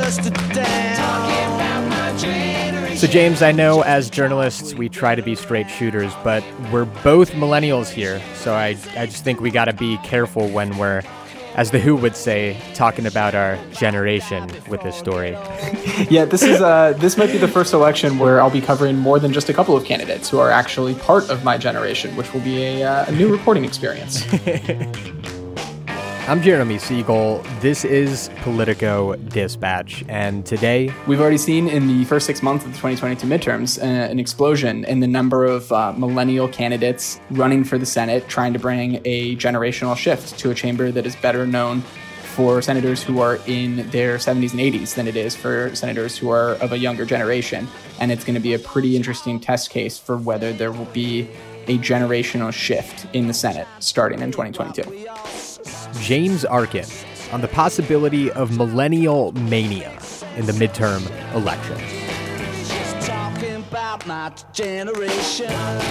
So James, I know as journalists we try to be straight shooters, but we're both millennials here, so I just think we got to be careful when we're, as The Who would say, talking about our generation with this story. Yeah, this might be the first election where I'll be covering more than just a couple of candidates who are actually part of my generation, which will be a new reporting experience. I'm Jeremy Siegel. This is Politico Dispatch, and today we've already seen in the first 6 months of the 2022 midterms an explosion in the number of millennial candidates running for the Senate, trying to bring a generational shift to a chamber that is better known for senators who are in their 70s and 80s than it is for senators who are of a younger generation. And it's going to be a pretty interesting test case for whether there will be a generational shift in the Senate starting in 2022. James Arkin on the possibility of millennial mania in the midterm election. Talking about my generation.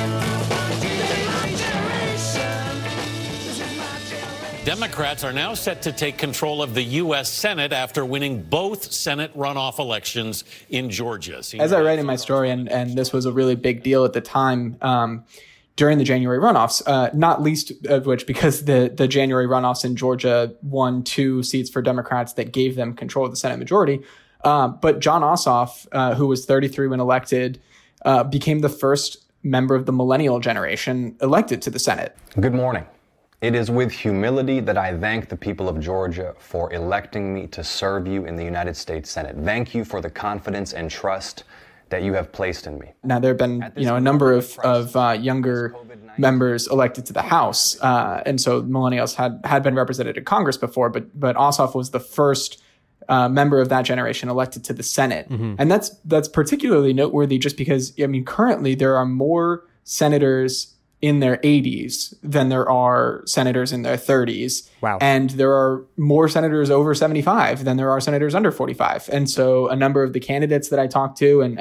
Democrats are now set to take control of the U.S. Senate after winning both Senate runoff elections in Georgia. As I write in my story, and this was a really big deal at the time, during the January runoffs, not least of which because the January runoffs in Georgia won 2 seats for Democrats that gave them control of the Senate majority. But Jon Ossoff, who was 33 when elected, became the first member of the millennial generation elected to the Senate. Good morning. It is with humility that I thank the people of Georgia for electing me to serve you in the United States Senate. Thank you for the confidence and trust that you have placed in me. Now, there have been, a number of younger members elected to the House. And so millennials had been represented in Congress before, but Ossoff was the first member of that generation elected to the Senate. Mm-hmm. And that's particularly noteworthy just because, currently there are more senators in their 80s than there are senators in their 30s. Wow. And there are more senators over 75 than there are senators under 45. And so a number of the candidates that I talked to and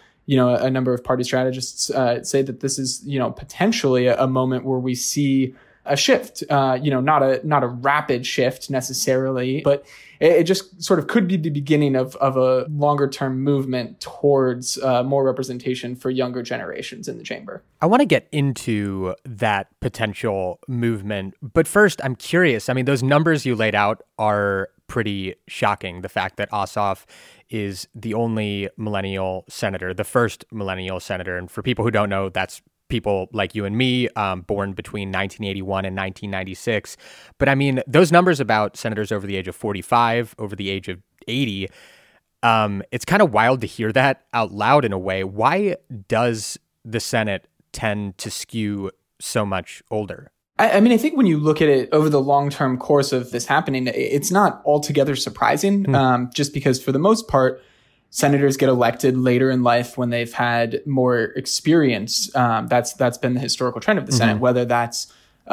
a number of party strategists say that this is, potentially a moment where we see a shift, not a rapid shift necessarily, but it just sort of could be the beginning of a longer term movement towards more representation for younger generations in the chamber. I want to get into that potential movement, but first I'm curious. Those numbers you laid out are pretty shocking. The fact that Ossoff is the only millennial senator, the first millennial senator. And for people who don't know, that's people like you and me, born between 1981 and 1996. But those numbers about senators over the age of 45, over the age of 80, it's kind of wild to hear that out loud in a way. Why does the Senate tend to skew so much older? I think when you look at it over the long-term course of this happening, it's not altogether surprising, just because for the most part, senators get elected later in life when they've had more experience. That's been the historical trend of the Senate, whether that's,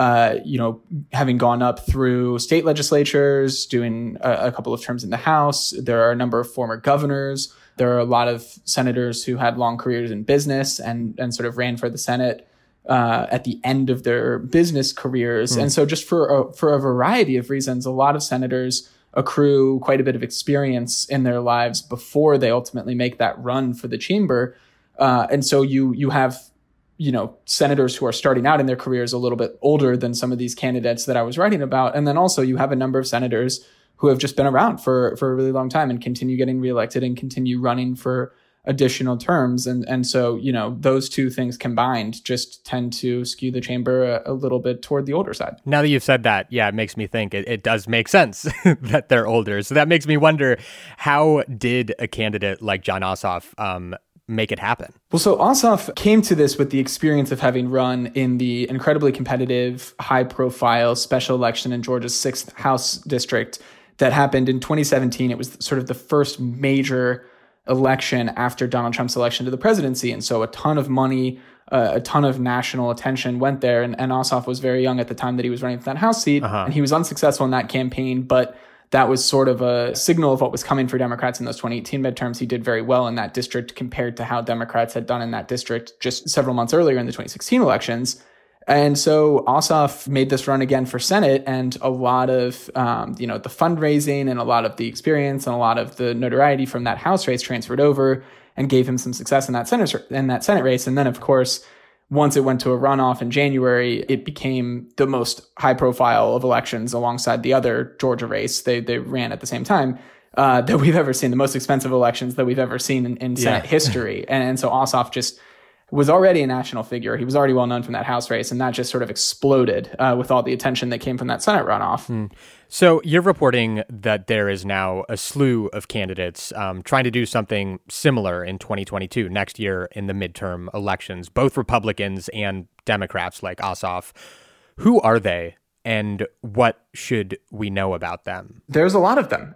having gone up through state legislatures, doing a couple of terms in the House. There are a number of former governors. There are a lot of senators who had long careers in business and sort of ran for the Senate at the end of their business careers. And so just for a variety of reasons, a lot of senators accrue quite a bit of experience in their lives before they ultimately make that run for the chamber. And so you have, senators who are starting out in their careers a little bit older than some of these candidates that I was writing about. And then also you have a number of senators who have just been around for a really long time and continue getting reelected and continue running for additional terms. And so, those two things combined just tend to skew the chamber a little bit toward the older side. Now that you've said that, yeah, it makes me think it does make sense that they're older. So that makes me wonder, how did a candidate like Jon Ossoff make it happen? Well, so Ossoff came to this with the experience of having run in the incredibly competitive, high-profile special election in Georgia's 6th House district that happened in 2017. It was sort of the first major election after Donald Trump's election to the presidency. And so a ton of money, a ton of national attention went there. And Ossoff was very young at the time that he was running for that House seat. And he was unsuccessful in that campaign, but that was sort of a signal of what was coming for Democrats in those 2018 midterms. He did very well in that district compared to how Democrats had done in that district just several months earlier in the 2016 elections. And so Ossoff made this run again for Senate, and a lot of, the fundraising and a lot of the experience and a lot of the notoriety from that House race transferred over and gave him some success in that Senate race. And then, of course, once it went to a runoff in January, it became the most high profile of elections alongside the other Georgia race. They ran at the same time that we've ever seen, the most expensive elections that we've ever seen in Senate history. And so Ossoff just was already a national figure. He was already well known from that House race, and that just sort of exploded with all the attention that came from that Senate runoff. So you're reporting that there is now a slew of candidates trying to do something similar in 2022, next year in the midterm elections, both Republicans and Democrats like Ossoff. Who are they? And what should we know about them? There's a lot of them.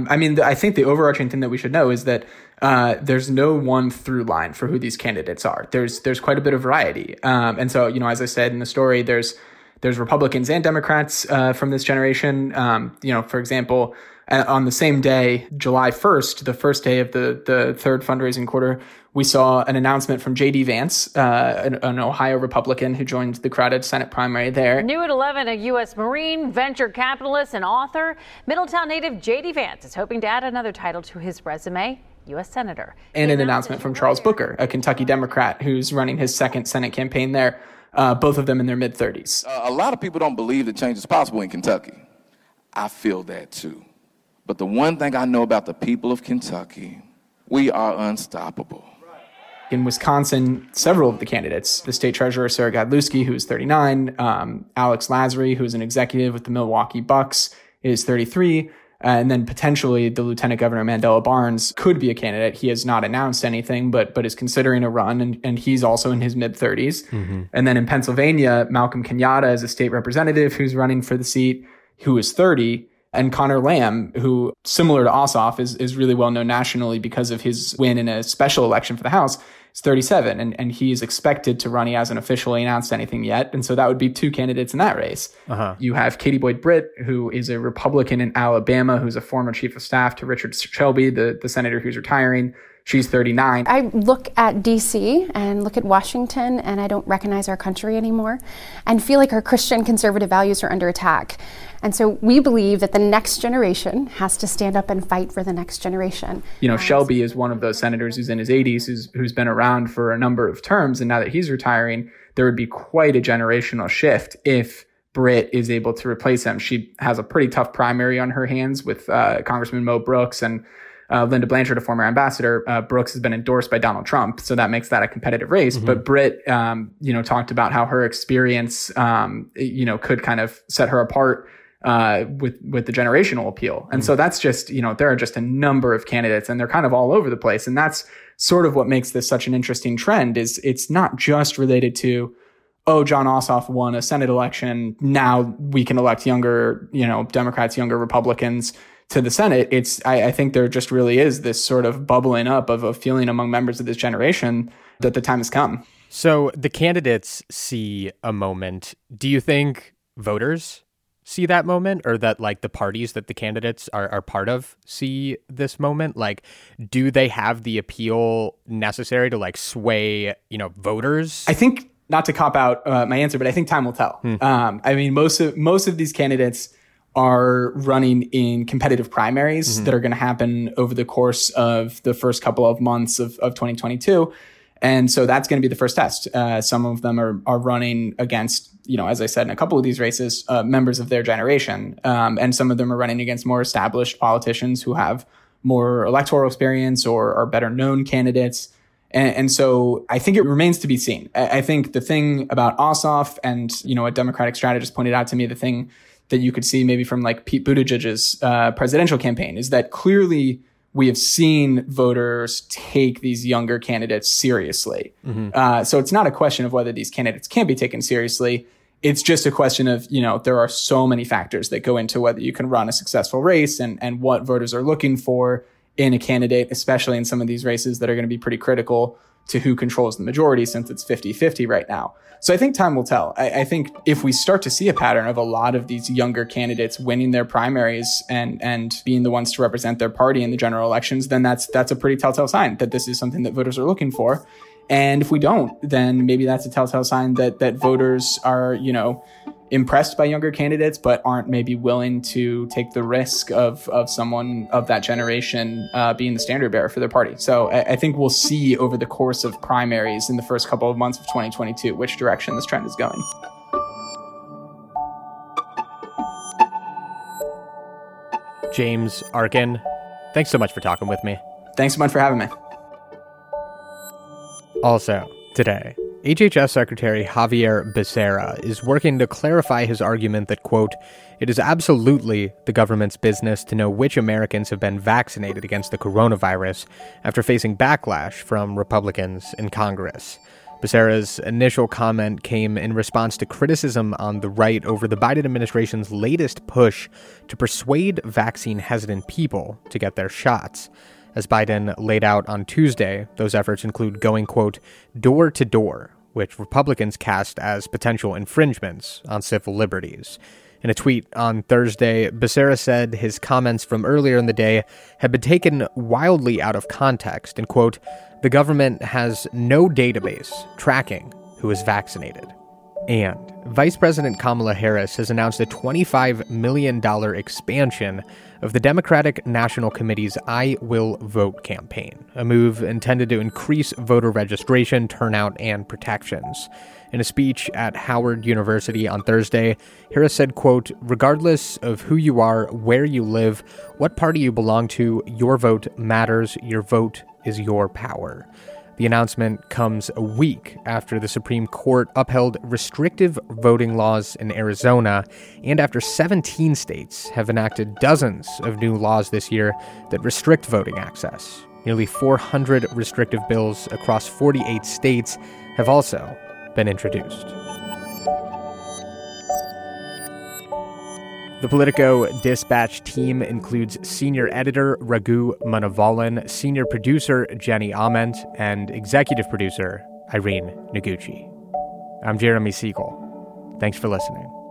I think the overarching thing that we should know is that there's no one through line for who these candidates are. There's quite a bit of variety. And so, as I said in the story, there's Republicans and Democrats from this generation. For example, on the same day, July 1st, the first day of the third fundraising quarter, we saw an announcement from J.D. Vance, an Ohio Republican who joined the crowded Senate primary there. New at 11, a U.S. Marine, venture capitalist, and author, Middletown native J.D. Vance is hoping to add another title to his resume, U.S. Senator. And an announcement from Charles Booker, a Kentucky Democrat who's running his second Senate campaign there, both of them in their mid-30s. A lot of people don't believe that change is possible in Kentucky. I feel that too. But the one thing I know about the people of Kentucky, we are unstoppable. In Wisconsin, several of the candidates, the state treasurer, Sarah Godlewski, who's 39, Alex Lasry, who's an executive with the Milwaukee Bucks, is 33, and then potentially the Lieutenant Governor Mandela Barnes could be a candidate. He has not announced anything, but is considering a run, and he's also in his mid-30s. Mm-hmm. And then in Pennsylvania, Malcolm Kenyatta is a state representative who's running for the seat, who is 30. And Connor Lamb, who, similar to Ossoff, is really well known nationally because of his win in a special election for the House, is 37. And he is expected to run. He hasn't officially announced anything yet. And so that would be two candidates in that race. Uh-huh. You have Katie Boyd Britt, who is a Republican in Alabama, who's a former chief of staff to Richard Shelby, the senator who's retiring. She's 39. I look at D.C. and look at Washington, and I don't recognize our country anymore and feel like our Christian conservative values are under attack. And so we believe that the next generation has to stand up and fight for the next generation. Shelby is one of those senators who's in his 80s, who's been around for a number of terms. And now that he's retiring, there would be quite a generational shift if Britt is able to replace him. She has a pretty tough primary on her hands with Congressman Mo Brooks and Linda Blanchard, a former ambassador. Brooks has been endorsed by Donald Trump, so that makes that a competitive race. Mm-hmm. But Britt, talked about how her experience, could kind of set her apart with the generational appeal. And so that's just, there are just a number of candidates, and they're kind of all over the place. And that's sort of what makes this such an interesting trend. Is it's not just related to, John Ossoff won a Senate election, now we can elect younger, Democrats, younger Republicans to the Senate. I think there just really is this sort of bubbling up of a feeling among members of this generation that the time has come. So the candidates see a moment. Do you think voters see that moment, or that the parties that the candidates are part of see this moment? Do they have the appeal necessary to sway, voters? I think, not to cop out my answer, but I think time will tell. Most of these candidates are running in competitive primaries that are going to happen over the course of the first couple of months of 2022. And so that's going to be the first test. Some of them are running against, as I said, in a couple of these races, members of their generation. And some of them are running against more established politicians who have more electoral experience or are better known candidates. And so I think it remains to be seen. I think the thing about Ossoff and, a Democratic strategist pointed out to me, the thing that you could see maybe from Pete Buttigieg's presidential campaign is that clearly we have seen voters take these younger candidates seriously. Mm-hmm. So it's not a question of whether these candidates can be taken seriously. It's just a question of, there are so many factors that go into whether you can run a successful race and what voters are looking for in a candidate, especially in some of these races that are going to be pretty critical to who controls the majority, since it's 50-50 right now. So I think time will tell. I think if we start to see a pattern of a lot of these younger candidates winning their primaries and being the ones to represent their party in the general elections, then that's a pretty telltale sign that this is something that voters are looking for. And if we don't, then maybe that's a telltale sign that voters are, impressed by younger candidates, but aren't maybe willing to take the risk of someone of that generation being the standard bearer for their party. So I think we'll see over the course of primaries in the first couple of months of 2022 which direction this trend is going. James Arkin, thanks so much for talking with me. Thanks so much for having me. Also, today, HHS Secretary Xavier Becerra is working to clarify his argument that, quote, it is absolutely the government's business to know which Americans have been vaccinated against the coronavirus after facing backlash from Republicans in Congress. Becerra's initial comment came in response to criticism on the right over the Biden administration's latest push to persuade vaccine-hesitant people to get their shots. As Biden laid out on Tuesday, those efforts include going, quote, door to door, which Republicans cast as potential infringements on civil liberties. In a tweet on Thursday, Becerra said his comments from earlier in the day had been taken wildly out of context and, quote, the government has no database tracking who is vaccinated. And Vice President Kamala Harris has announced a $25 million expansion of the Democratic National Committee's I Will Vote campaign, a move intended to increase voter registration, turnout, and protections. In a speech at Howard University on Thursday, Harris said, quote, regardless of who you are, where you live, what party you belong to, your vote matters, your vote is your power. The announcement comes a week after the Supreme Court upheld restrictive voting laws in Arizona, and after 17 states have enacted dozens of new laws this year that restrict voting access. Nearly 400 restrictive bills across 48 states have also been introduced. The Politico Dispatch team includes senior editor Raghu Manavalan, senior producer Jenny Ament, and executive producer Irene Noguchi. I'm Jeremy Siegel. Thanks for listening.